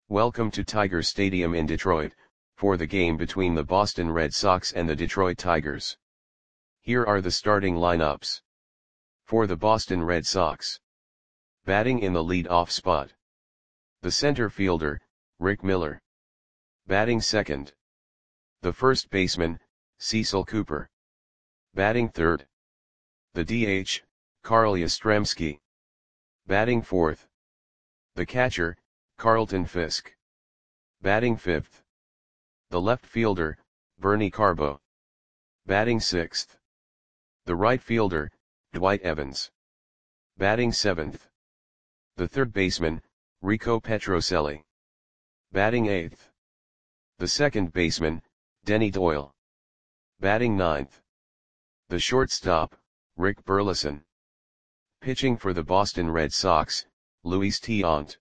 Welcome to Tiger Stadium in Detroit, for the game between the Boston Red Sox and the Detroit Tigers. Here are the starting lineups. For the Boston Red Sox. Batting in the lead-off spot. The center fielder, Rick Miller. Batting second. The first baseman, Cecil Cooper. Batting third. The DH, Carl Yastrzemski. Batting fourth. The catcher, Carlton Fisk. Batting fifth. The left fielder, Bernie Carbo. Batting sixth. The right fielder, Dwight Evans. Batting seventh. The third baseman, Rico Petrocelli. Batting eighth. The second baseman, Denny Doyle. Batting ninth. The shortstop, Rick Burleson. Pitching for the Boston Red Sox, Luis Tiant.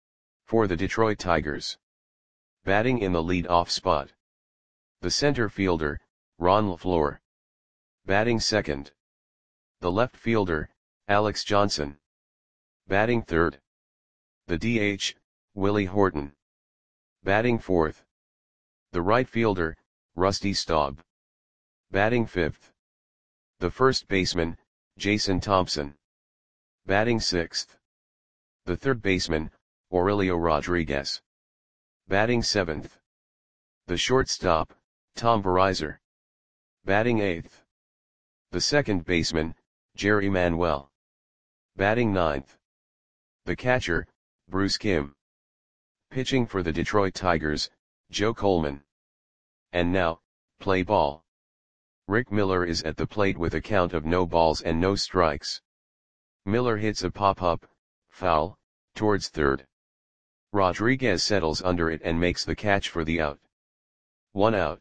For the Detroit Tigers. Batting in the lead-off spot. The center fielder, Ron LeFleur. Batting second. The left fielder, Alex Johnson. Batting third. The DH, Willie Horton. Batting fourth. The right fielder, Rusty Staub. Batting fifth. The first baseman, Jason Thompson. Batting sixth. The third baseman, Aurelio Rodriguez. Batting seventh. The shortstop, Tom Verizar. Batting eighth. The second baseman, Jerry Manuel. Batting ninth. The catcher, Bruce Kim. Pitching for the Detroit Tigers, Joe Coleman. And now, play ball. Rick Miller is at the plate with a count of no balls and no strikes. Miller hits a pop-up, foul, towards third. Rodriguez settles under it and makes the catch for the out. 1 out.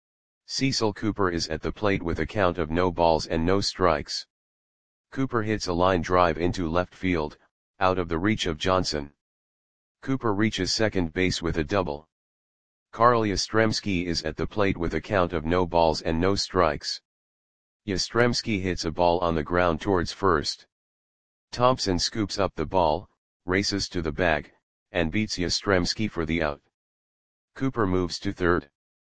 Cecil Cooper is at the plate with a count of no balls and no strikes. Cooper hits a line drive into left field, out of the reach of Johnson. Cooper reaches second base with a double. Carl Yastrzemski is at the plate with a count of no balls and no strikes. Yastrzemski hits a ball on the ground towards first. Thompson scoops up the ball, races to the bag, and beats Yastrzemski for the out. Cooper moves to third.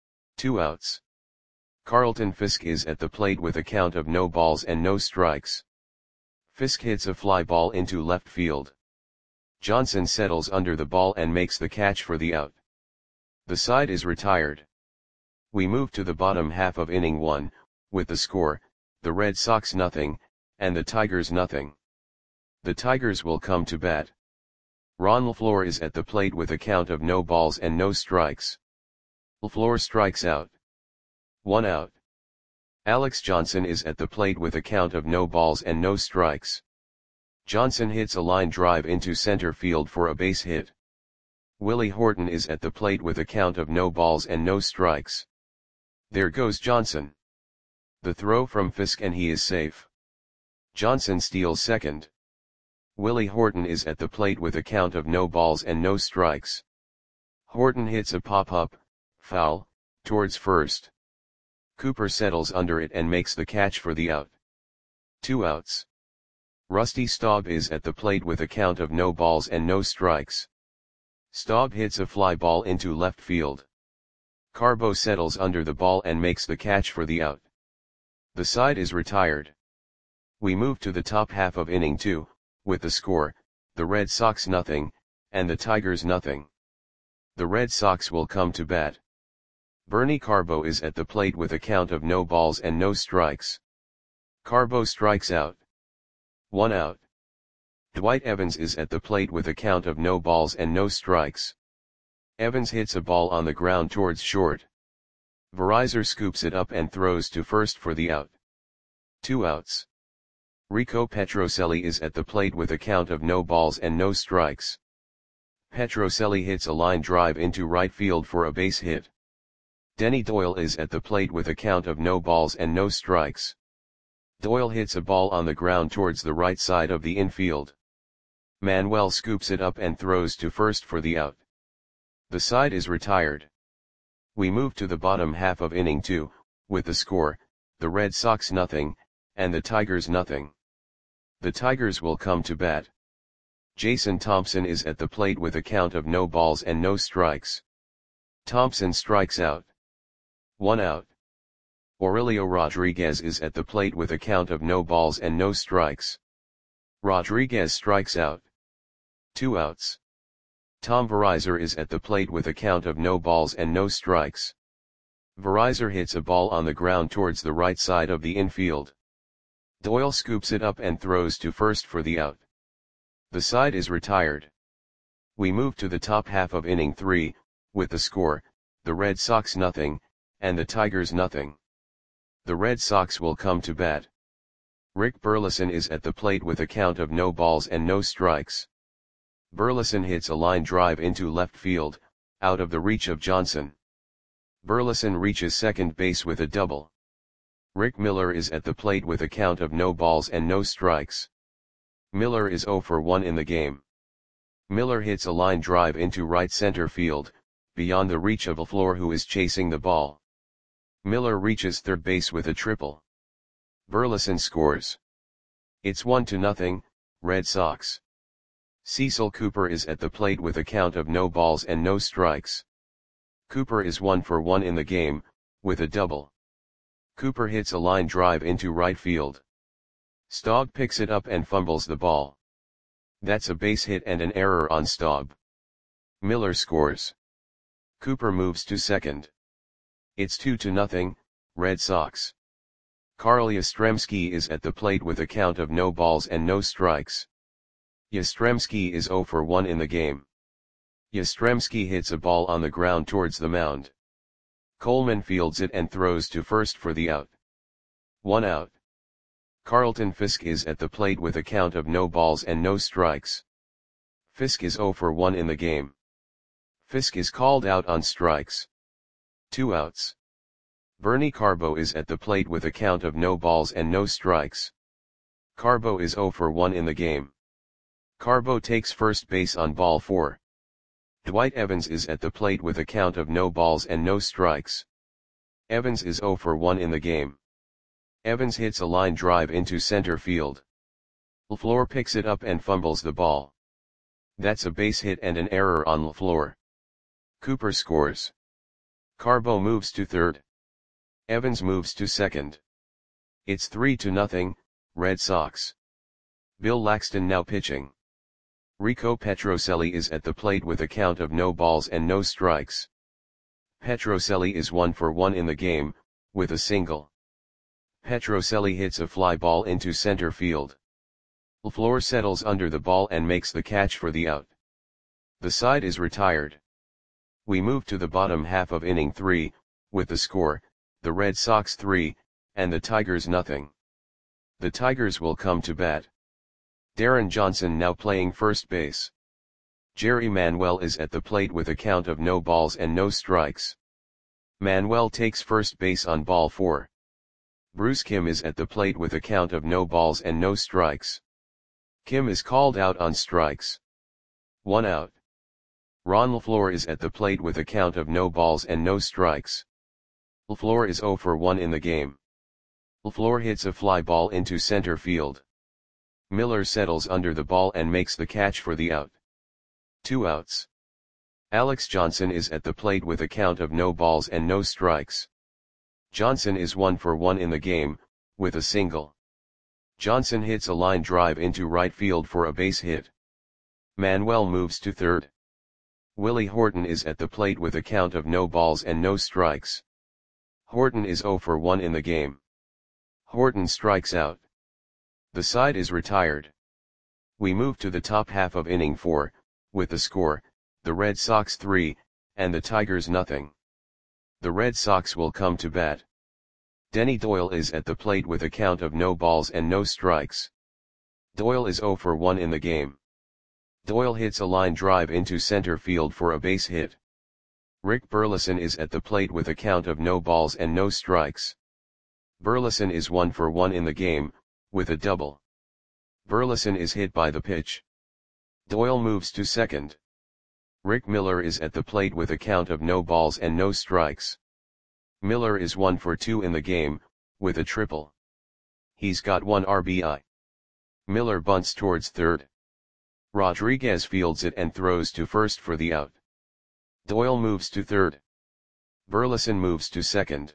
2 outs. Carlton Fisk is at the plate with a count of no balls and no strikes. Fisk hits a fly ball into left field. Johnson settles under the ball and makes the catch for the out. The side is retired. We move to the bottom half of inning 1, with the score, the Red Sox nothing, and the Tigers nothing. The Tigers will come to bat. Ron LeFleur is at the plate with a count of no balls and no strikes. LeFleur strikes out. 1 out. Alex Johnson is at the plate with a count of no balls and no strikes. Johnson hits a line drive into center field for a base hit. Willie Horton is at the plate with a count of no balls and no strikes. There goes Johnson. The throw from Fisk and he is safe. Johnson steals second. Willie Horton is at the plate with a count of no balls and no strikes. Horton hits a pop-up, foul, towards first. Cooper settles under it and makes the catch for the out. 2 outs. Rusty Staub is at the plate with a count of no balls and no strikes. Staub hits a fly ball into left field. Carbo settles under the ball and makes the catch for the out. The side is retired. We move to the top half of inning 2, with the score, the Red Sox nothing, and the Tigers nothing. The Red Sox will come to bat. Bernie Carbo is at the plate with a count of no balls and no strikes. Carbo strikes out. 1 out. Dwight Evans is at the plate with a count of no balls and no strikes. Evans hits a ball on the ground towards short. Verizar scoops it up and throws to first for the out. 2 outs. Rico Petrocelli is at the plate with a count of no balls and no strikes. Petrocelli hits a line drive into right field for a base hit. Denny Doyle is at the plate with a count of no balls and no strikes. Doyle hits a ball on the ground towards the right side of the infield. Manuel scoops it up and throws to first for the out. The side is retired. We move to the bottom half of inning 2, with the score, the Red Sox nothing, and the Tigers nothing. The Tigers will come to bat. Jason Thompson is at the plate with a count of no balls and no strikes. Thompson strikes out. 1 out. Aurelio Rodriguez is at the plate with a count of no balls and no strikes. Rodriguez strikes out. 2 outs. Tom Verizor is at the plate with a count of no balls and no strikes. Verizor hits a ball on the ground towards the right side of the infield. Doyle scoops it up and throws to first for the out. The side is retired. We move to the top half of inning 3, with the score, the Red Sox nothing, and the Tigers nothing. The Red Sox will come to bat. Rick Burleson is at the plate with a count of no balls and no strikes. Burleson hits a line drive into left field, out of the reach of Johnson. Burleson reaches second base with a double. Rick Miller is at the plate with a count of no balls and no strikes. Miller is 0 for 1 in the game. Miller hits a line drive into right center field, beyond the reach of LaFleur, who is chasing the ball. Miller reaches third base with a triple. Burleson scores. It's 1-0, Red Sox. Cecil Cooper is at the plate with a count of no balls and no strikes. Cooper is 1 for 1 in the game, with a double. Cooper hits a line drive into right field. Staub picks it up and fumbles the ball. That's a base hit and an error on Staub. Miller scores. Cooper moves to second. It's 2-0, Red Sox. Carl Yastrzemski is at the plate with a count of no balls and no strikes. Yastrzemski is 0 for 1 in the game. Yastrzemski hits a ball on the ground towards the mound. Coleman fields it and throws to first for the out. 1 out. Carlton Fisk is at the plate with a count of no balls and no strikes. Fisk is 0 for 1 in the game. Fisk is called out on strikes. 2 outs. Bernie Carbo is at the plate with a count of no balls and no strikes. Carbo is 0 for 1 in the game. Carbo takes first base on ball 4. Dwight Evans is at the plate with a count of no balls and no strikes. Evans is 0 for 1 in the game. Evans hits a line drive into center field. LaFleur picks it up and fumbles the ball. That's a base hit and an error on LaFleur. Cooper scores. Carbo moves to third. Evans moves to second. It's 3-0, Red Sox. Bill Laxton now pitching. Rico Petrocelli is at the plate with a count of no balls and no strikes. Petrocelli is 1 for 1 in the game, with a single. Petrocelli hits a fly ball into center field. LaFleur settles under the ball and makes the catch for the out. The side is retired. We move to the bottom half of inning 3, with the score, the Red Sox 3, and the Tigers nothing. The Tigers will come to bat. Darren Johnson now playing first base. Jerry Manuel is at the plate with a count of no balls and no strikes. Manuel takes first base on ball 4. Bruce Kim is at the plate with a count of no balls and no strikes. Kim is called out on strikes. 1 out. Ron LaFleur is at the plate with a count of no balls and no strikes. LaFleur is 0 for 1 in the game. LaFleur hits a fly ball into center field. Miller settles under the ball and makes the catch for the out. 2 outs. Alex Johnson is at the plate with a count of no balls and no strikes. Johnson is 1 for 1 in the game, with a single. Johnson hits a line drive into right field for a base hit. Manuel moves to third. Willie Horton is at the plate with a count of no balls and no strikes. Horton is 0 for 1 in the game. Horton strikes out. The side is retired. We move to the top half of inning 4, with the score, the Red Sox 3, and the Tigers nothing. The Red Sox will come to bat. Denny Doyle is at the plate with a count of no balls and no strikes. Doyle is 0 for 1 in the game. Doyle hits a line drive into center field for a base hit. Rick Burleson is at the plate with a count of no balls and no strikes. Burleson is 1 for 1 in the game, with a double. Burleson is hit by the pitch. Doyle moves to second. Rick Miller is at the plate with a count of no balls and no strikes. Miller is 1 for 2 in the game, with a triple. He's got 1 RBI. Miller bunts towards third. Rodriguez fields it and throws to first for the out. Doyle moves to third. Burleson moves to second.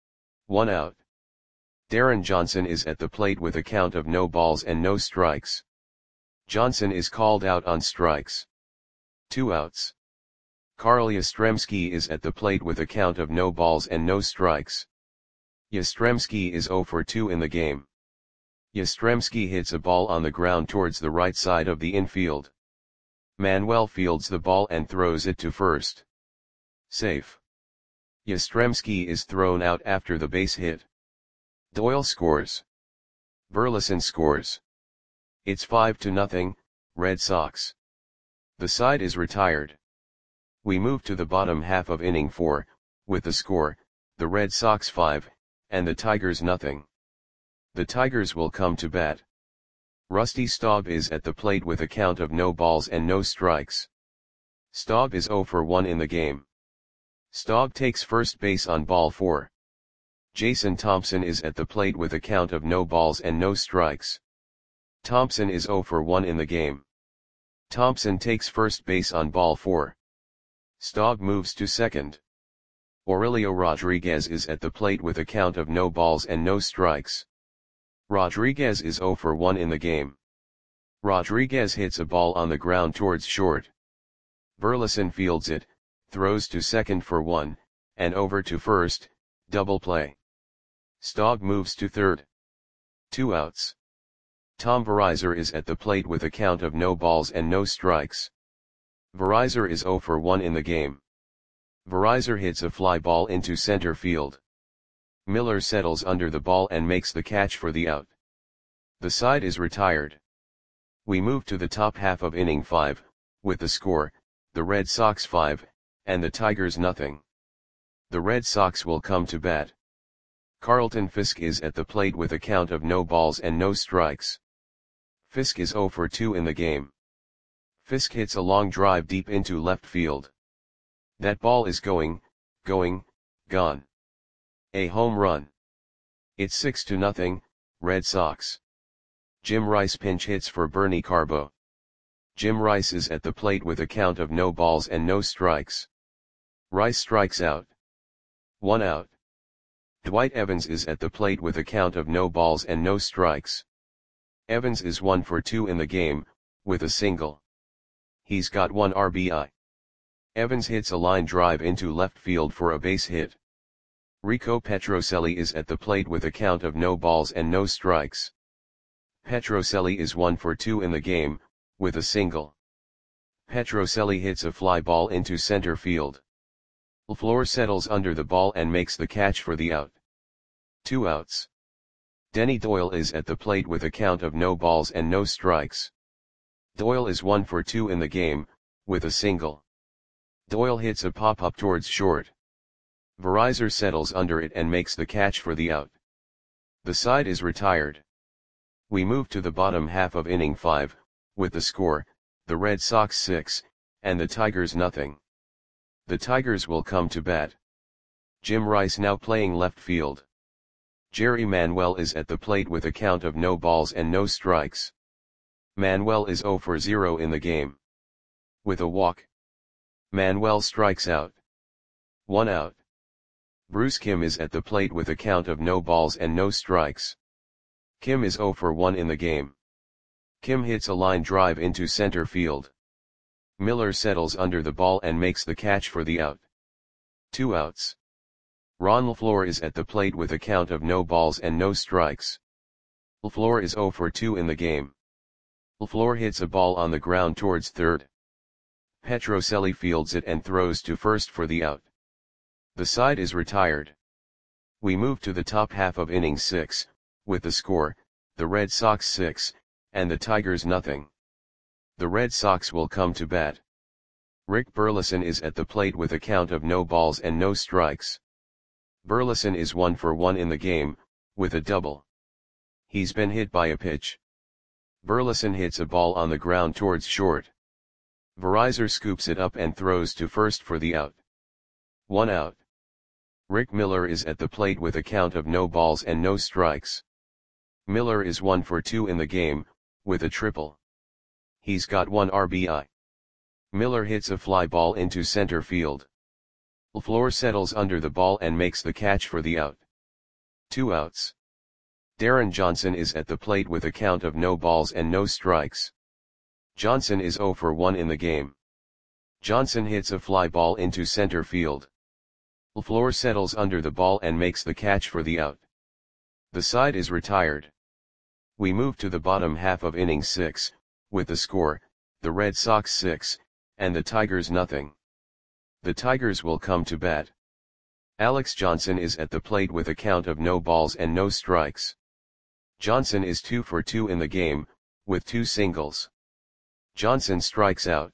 1 out. Darren Johnson is at the plate with a count of no balls and no strikes. Johnson is called out on strikes. 2 outs. Carl Yastrzemski is at the plate with a count of no balls and no strikes. Yastrzemski is 0 for 2 in the game. Yastrzemski hits a ball on the ground towards the right side of the infield. Manuel fields the ball and throws it to first. Safe. Yastrzemski is thrown out after the base hit. Doyle scores. Burleson scores. It's 5-0, Red Sox. The side is retired. We move to the bottom half of inning 4, with the score, the Red Sox 5, and the Tigers nothing. The Tigers will come to bat. Rusty Staub is at the plate with a count of no balls and no strikes. Staub is 0 for 1 in the game. Staub takes first base on ball 4. Jason Thompson is at the plate with a count of no balls and no strikes. Thompson is 0 for 1 in the game. Thompson takes first base on ball 4. Staub moves to second. Aurelio Rodriguez is at the plate with a count of no balls and no strikes. Rodriguez is 0 for 1 in the game. Rodriguez hits a ball on the ground towards short. Burleson fields it, throws to second for 1, and over to first, double play. Staub moves to third. 2 outs. Tom Verizar is at the plate with a count of no balls and no strikes. Verizar is 0 for 1 in the game. Verizar hits a fly ball into center field. Miller settles under the ball and makes the catch for the out. The side is retired. We move to the top half of inning 5, with the score, the Red Sox 5, and the Tigers nothing. The Red Sox will come to bat. Carlton Fisk is at the plate with a count of no balls and no strikes. Fisk is 0 for 2 in the game. Fisk hits a long drive deep into left field. That ball is gone. A home run. It's 6-0, Red Sox. Jim Rice pinch hits for Bernie Carbo. Jim Rice is at the plate with a count of no balls and no strikes. Rice strikes out. 1 out. Dwight Evans is at the plate with a count of no balls and no strikes. Evans is 1 for 2 in the game, with a single. He's got 1 RBI. Evans hits a line drive into left field for a base hit. Rico Petrocelli is at the plate with a count of no balls and no strikes. Petrocelli is 1 for 2 in the game, with a single. Petrocelli hits a fly ball into center field. LaFleur settles under the ball and makes the catch for the out. 2 outs. Denny Doyle is at the plate with a count of no balls and no strikes. Doyle is 1 for 2 in the game, with a single. Doyle hits a pop-up towards short. Verizar settles under it and makes the catch for the out. The side is retired. We move to the bottom half of inning 5, with the score, the Red Sox 6, and the Tigers nothing. The Tigers will come to bat. Jim Rice now playing left field. Jerry Manuel is at the plate with a count of no balls and no strikes. Manuel is 0 for 0 in the game. With a walk. Manuel strikes out. 1 out. Bruce Kim is at the plate with a count of no balls and no strikes. Kim is 0 for 1 in the game. Kim hits a line drive into center field. Miller settles under the ball and makes the catch for the out. 2 outs. Ron LaFleur is at the plate with a count of no balls and no strikes. LaFleur is 0 for 2 in the game. LaFleur hits a ball on the ground towards third. Petrocelli fields it and throws to first for the out. The side is retired. We move to the top half of inning 6, with the score, the Red Sox 6, and the Tigers nothing. The Red Sox will come to bat. Rick Burleson is at the plate with a count of no balls and no strikes. Burleson is 1 for 1 in the game, with a double. He's been hit by a pitch. Burleson hits a ball on the ground towards short. Verizar scoops it up and throws to first for the out. 1 out. Rick Miller is at the plate with a count of no balls and no strikes. Miller is 1 for 2 in the game, with a triple. He's got 1 RBI. Miller hits a fly ball into center field. LaFleur settles under the ball and makes the catch for the out. 2 outs. Darren Johnson is at the plate with a count of no balls and no strikes. Johnson is 0 for 1 in the game. Johnson hits a fly ball into center field. LaFleur settles under the ball and makes the catch for the out. The side is retired. We move to the bottom half of inning 6, with the score, the Red Sox 6, and the Tigers nothing. The Tigers will come to bat. Alex Johnson is at the plate with a count of no balls and no strikes. Johnson is 2 for 2 in the game, with 2 singles. Johnson strikes out.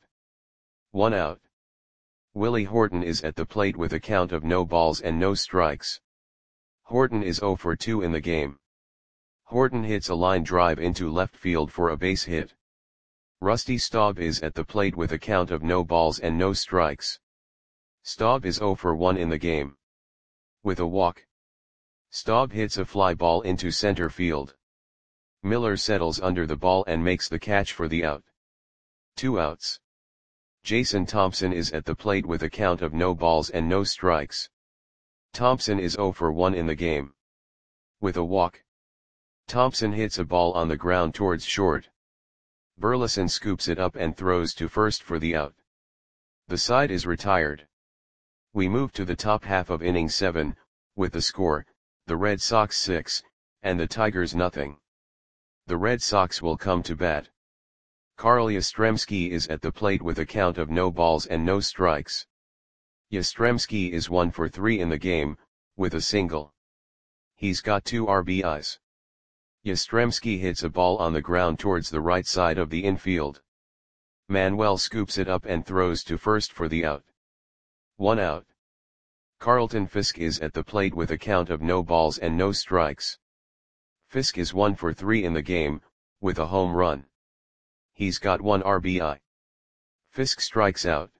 1 out. Willie Horton is at the plate with a count of no balls and no strikes. Horton is 0 for 2 in the game. Horton hits a line drive into left field for a base hit. Rusty Staub is at the plate with a count of no balls and no strikes. Staub is 0 for 1 in the game. With a walk, Staub hits a fly ball into center field. Miller settles under the ball and makes the catch for the out. 2 outs. Jason Thompson is at the plate with a count of no balls and no strikes. Thompson is 0 for 1 in the game. With a walk, Thompson hits a ball on the ground towards short. Burleson scoops it up and throws to first for the out. The side is retired. We move to the top half of inning 7, with the score, the Red Sox 6, and the Tigers nothing. The Red Sox will come to bat. Carl Yastrzemski is at the plate with a count of no balls and no strikes. Yastrzemski is 1 for 3 in the game, with a single. He's got 2 RBIs. Yastrzemski hits a ball on the ground towards the right side of the infield. Manuel scoops it up and throws to first for the out. 1 out. Carlton Fisk is at the plate with a count of no balls and no strikes. Fisk is 1 for 3 in the game, with a home run. He's got 1 RBI. Fisk strikes out.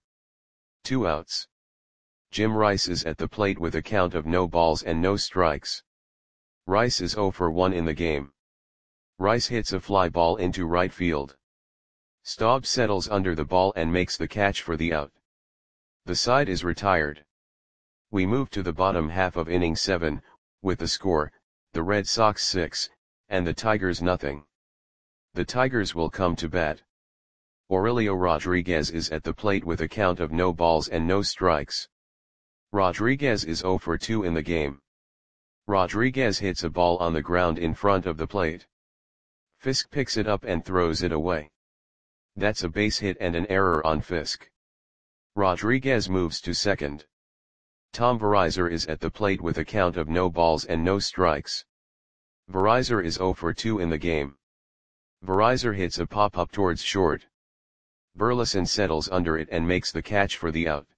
2 outs. Jim Rice is at the plate with a count of no balls and no strikes. Rice is 0 for 1 in the game. Rice hits a fly ball into right field. Staub settles under the ball and makes the catch for the out. The side is retired. We move to the bottom half of inning 7, with the score, the Red Sox 6, and the Tigers nothing. The Tigers will come to bat. Aurelio Rodriguez is at the plate with a count of no balls and no strikes. Rodriguez is 0 for 2 in the game. Rodriguez hits a ball on the ground in front of the plate. Fisk picks it up and throws it away. That's a base hit and an error on Fisk. Rodriguez moves to second. Tom Verizar is at the plate with a count of no balls and no strikes. Verizar is 0 for 2 in the game. Verizar hits a pop-up towards short. Burleson settles under it and makes the catch for the out.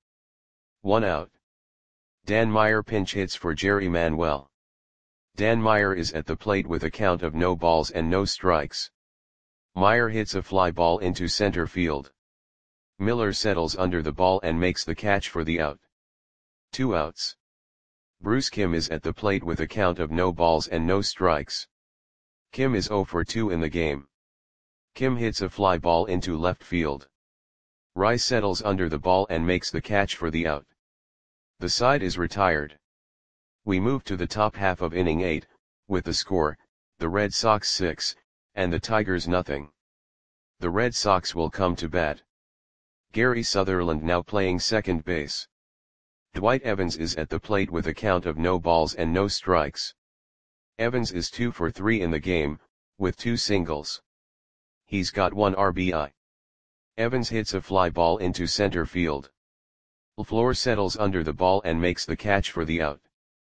1 out. Dan Meyer pinch hits for Jerry Manuel. Dan Meyer is at the plate with a count of no balls and no strikes. Meyer hits a fly ball into center field. Miller settles under the ball and makes the catch for the out. 2 outs. Bruce Kim is at the plate with a count of no balls and no strikes. Kim is 0 for 2 in the game. Kim hits a fly ball into left field. Rice settles under the ball and makes the catch for the out. The side is retired. We move to the top half of inning 8, with the score, the Red Sox 6, and the Tigers nothing. The Red Sox will come to bat. Gary Sutherland now playing second base. Dwight Evans is at the plate with a count of no balls and no strikes. Evans is 2 for 3 in the game, with 2 singles. He's got 1 RBI. Evans hits a fly ball into center field. LaFleur settles under the ball and makes the catch for the out.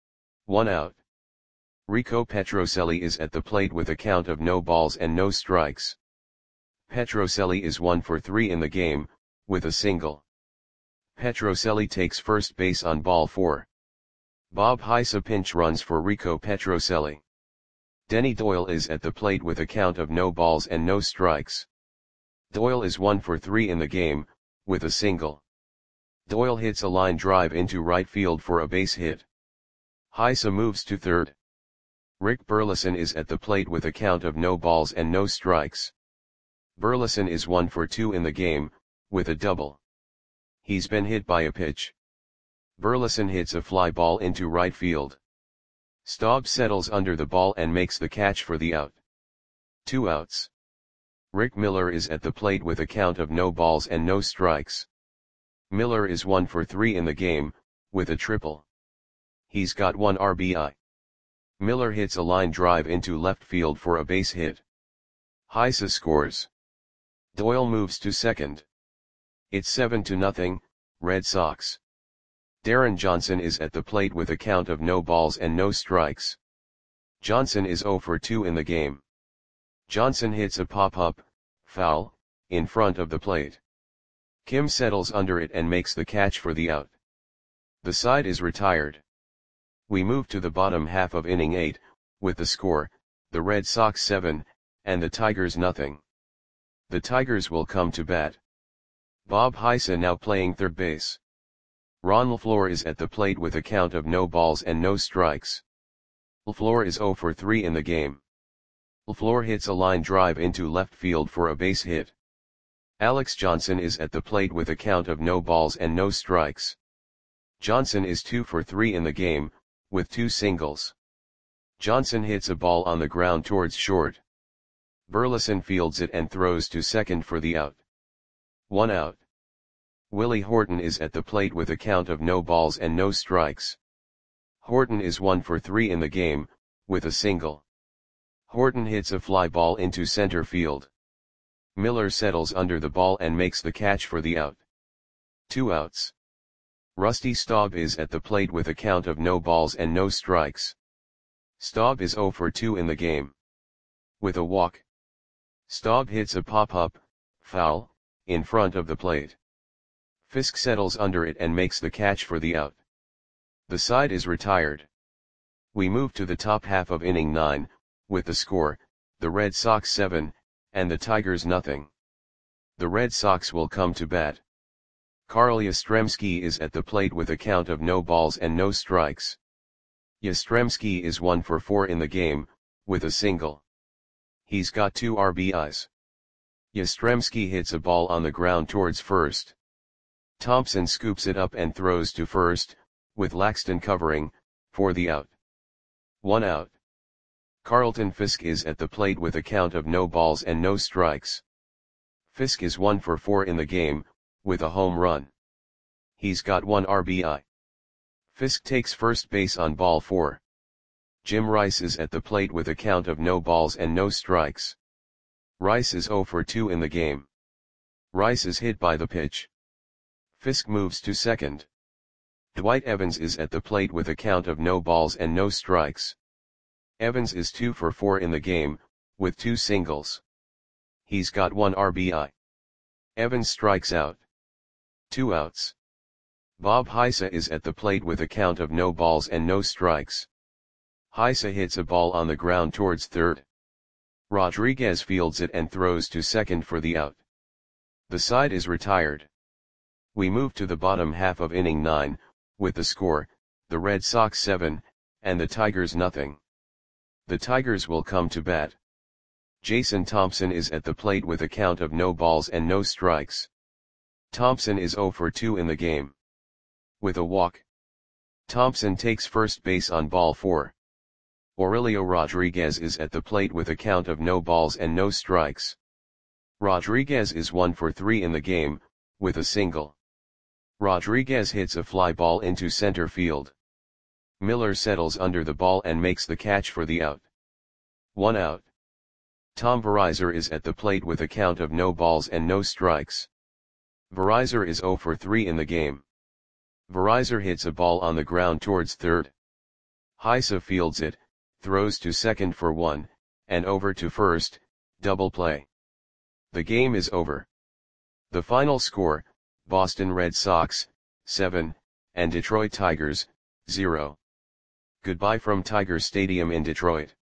1 out. Rico Petrocelli is at the plate with a count of no balls and no strikes. Petrocelli is 1 for 3 in the game, with a single. Petrocelli takes first base on ball 4. Bob Heisa pinch runs for Rico Petrocelli. Denny Doyle is at the plate with a count of no balls and no strikes. Doyle is 1 for 3 in the game, with a single. Doyle hits a line drive into right field for a base hit. Heisa moves to third. Rick Burleson is at the plate with a count of no balls and no strikes. Burleson is 1 for 2 in the game, with a double. He's been hit by a pitch. Burleson hits a fly ball into right field. Staub settles under the ball and makes the catch for the out. 2 outs. Rick Miller is at the plate with a count of no balls and no strikes. Miller is 1 for 3 in the game, with a triple. He's got 1 RBI. Miller hits a line drive into left field for a base hit. Heise scores. Doyle moves to second. It's 7-0, Red Sox. Darren Johnson is at the plate with a count of no balls and no strikes. Johnson is 0 for 2 in the game. Johnson hits a pop-up, foul, in front of the plate. Kim settles under it and makes the catch for the out. The side is retired. We move to the bottom half of inning 8, with the score, the Red Sox 7, and the Tigers nothing. The Tigers will come to bat. Bob Heise now playing third base. Ron LaFleur is at the plate with a count of no balls and no strikes. LaFleur is 0 for 3 in the game. LaFleur hits a line drive into left field for a base hit. Alex Johnson is at the plate with a count of no balls and no strikes. Johnson is 2 for 3 in the game, with 2 singles. Johnson hits a ball on the ground towards short. Burleson fields it and throws to second for the out. 1 out. Willie Horton is at the plate with a count of no balls and no strikes. Horton is 1 for 3 in the game, with a single. Horton hits a fly ball into center field. Miller settles under the ball and makes the catch for the out. 2 outs. Rusty Staub is at the plate with a count of no balls and no strikes. Staub is 0 for 2 in the game. With a walk. Staub hits a pop-up, foul, in front of the plate. Fisk settles under it and makes the catch for the out. The side is retired. We move to the top half of inning 9, with the score, the Red Sox 7, and the Tigers nothing. The Red Sox will come to bat. Carl Yastrzemski is at the plate with a count of no balls and no strikes. Yastrzemski is 1 for 4 in the game, with a single. He's got 2 RBIs. Yastrzemski hits a ball on the ground towards first. Thompson scoops it up and throws to first, with Laxton covering, for the out. 1 out. Carlton Fisk is at the plate with a count of no balls and no strikes. Fisk is 1 for 4 in the game, with a home run. He's got 1 RBI. Fisk takes first base on ball 4. Jim Rice is at the plate with a count of no balls and no strikes. Rice is 0 for 2 in the game. Rice is hit by the pitch. Fisk moves to second. Dwight Evans is at the plate with a count of no balls and no strikes. Evans is 2 for 4 in the game, with 2 singles. He's got 1 RBI. Evans strikes out. 2 outs. Bob Heise is at the plate with a count of no balls and no strikes. Heise hits a ball on the ground towards third. Rodriguez fields it and throws to second for the out. The side is retired. We move to the bottom half of inning 9, with the score, the Red Sox 7, and the Tigers nothing. The Tigers will come to bat. Jason Thompson is at the plate with a count of no balls and no strikes. Thompson is 0 for 2 in the game. With a walk. Thompson takes first base on ball 4. Aurelio Rodriguez is at the plate with a count of no balls and no strikes. Rodriguez is 1 for 3 in the game, with a single. Rodriguez hits a fly ball into center field. Miller settles under the ball and makes the catch for the out. 1 out. Tom Verizar is at the plate with a count of no balls and no strikes. Verizar is 0 for 3 in the game. Verizar hits a ball on the ground towards third. Heise fields it, throws to second for 1, and over to first, double play. The game is over. The final score, Boston Red Sox, 7, and Detroit Tigers, 0. Goodbye from Tiger Stadium in Detroit.